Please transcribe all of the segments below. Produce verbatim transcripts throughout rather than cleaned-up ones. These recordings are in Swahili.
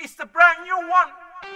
It's the brand new one.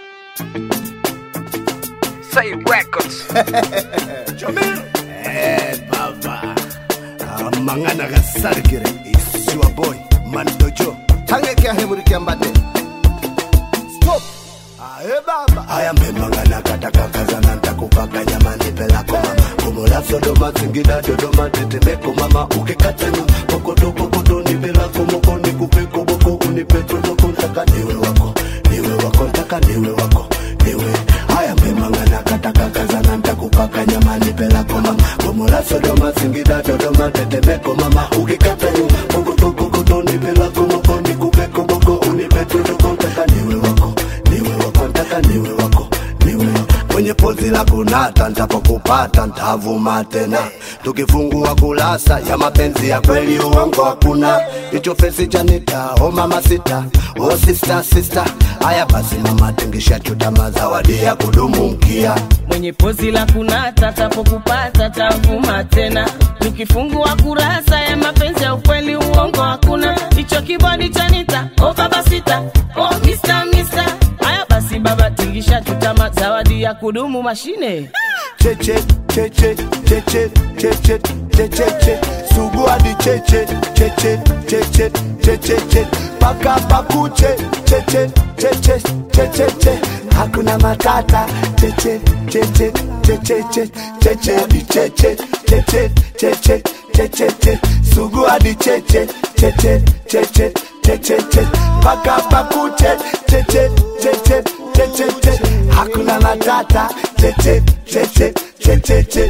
Say Records. Jamil. Eh, baba. Mangana gasarikire. It's your boy, Mandojo. Tange kia hemuri kia mbate. Stop. Ae baba. Aya mbemangana kataka kazana ntakupaka nyamani pela koma. Kumula Sodoma Singida Dodoma tetemeko mama ukikata nyu. Kokodo kokodo ni pela komoko ni kupeko boko unipetro doko ntaka niwe wako. Niwe wako ntaka niwe wako. Niwe. Aya mbemangana kataka kazana ntakupaka nyamani pela koma. Kumula Sodoma Singida Dodoma tetemeko mama ukikata nyu. Kokodo kokodo ni pela komoko ni kupeko boko unipetro doko ntaka niwe wako. Niwe wako ntaka niwe wako. Niwe kwenye pozi la kunata nitapokupata nitavuma tena. Tukifungua kulasa ya mapenzi ya kweli uongo hakuna. Hicho fesi chanita oh mama sita oh sister sister. Aya basi mama tingisha chutama zawadi ya kudumu mkia. Mwenye pozi la kunata nitapokupata nitavuma tena. Tukifungua kurasa ya mapenzi ya kweli uongo hakuna. Hicho kibodi chanita oh baba sita oh mister mister. Aya basi baba tingisha chutama zawadi ya kudumu mashine. Cheche cheche cheche cheche cheche che sugu hadi cheche cheche cheche cheche che paka pakuche cheche cheche cheche che hakuna matata cheche cheche cheche che cheche hadi cheche cheche cheche cheche che sugu hadi cheche cheche cheche cheche che paka pakuche cheche cheche cheche che hakuna matata cheche cheche cheche che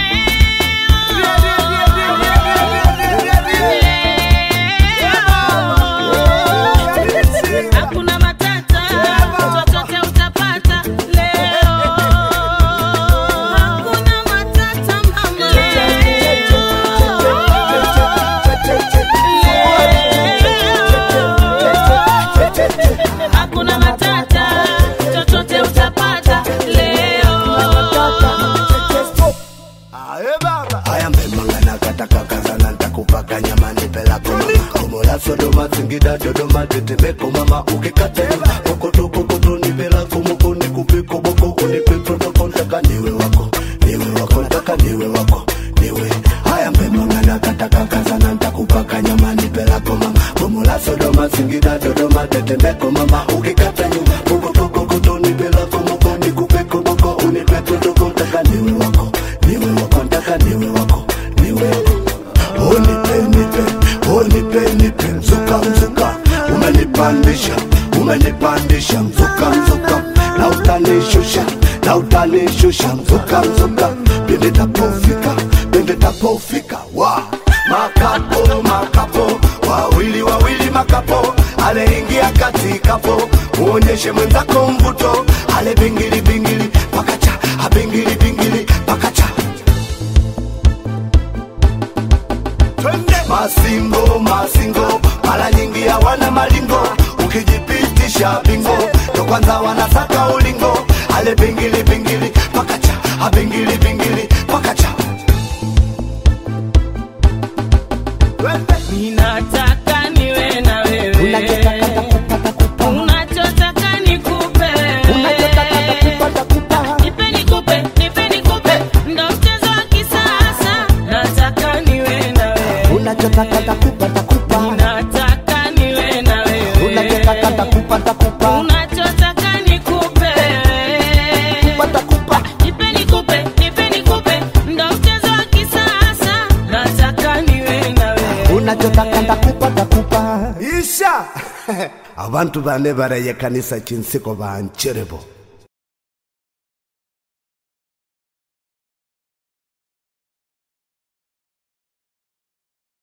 hakuna matata chochote utapata leo. Hakuna matata mama hakuna matata chochote utapata leo. Ae baba. Aya mbemangana kataka kazana ntakupaka nyamani pela koma. Kumula Sodoma Singida Dodoma tetemeko mama ukikata nyuma. Kokoto kokoto ni pela komoko ni kupiko boko unipetro doko ntaka niwe wako. Niwe wako ntaka niwe wako. Niwe. Aya mbemangana kataka kazana ntakupaka nyamani pela koma. Kumula Sodoma Singida Dodoma tetemeko mama ukikata nyuma. Kokoto kokoto ni pela komoko ni kupiko boko unipetro doko ntaka niwe wako. Niwe wako ntaka niwe wako. Niwe. Oh nipe nipe. Oh nipe nipe. Mzuka mzuka. Umenipandisha. Umenipandisha. Mzuka mzuka. Na utanishusha. Na utanishusha. Mzuka mzuka. Pende tapofika. Pende tapofika. Wa. Makapo makapo. Wawili wawili makapo. Ale ingia kati kapo. Uonyeshe mwenzako mvuto. Ale bingili bingili. Pakacha. Ha bingili bingili. Pakacha. Masingo, masingo, mara nyingi hawana malingo. Ukijipitisha bingo, ndo kwanza wanasaka ulingo. Ale bingili bingili, pakacha, ha bingili bingili, pakacha. Ninataka niwe na wewe. Unachotaka nikupe. Nipe nikupe, nipe nikupe. Ndo mchezo wa kisasa. Nataka niwe na wewe. Unachotaka takupa takupa. Ninataka niwe na wewe. Unachotaka takupa takupa. Unachotaka nikupe. Kupa takupa. Nipe nikupe, nipe nikupe. Ndo mchezo wa kisasa. Nataka niwe na wewe. Unachotaka takupa takupa. Isha. Abantu bane baraye kanisa chinsiko bancherebo.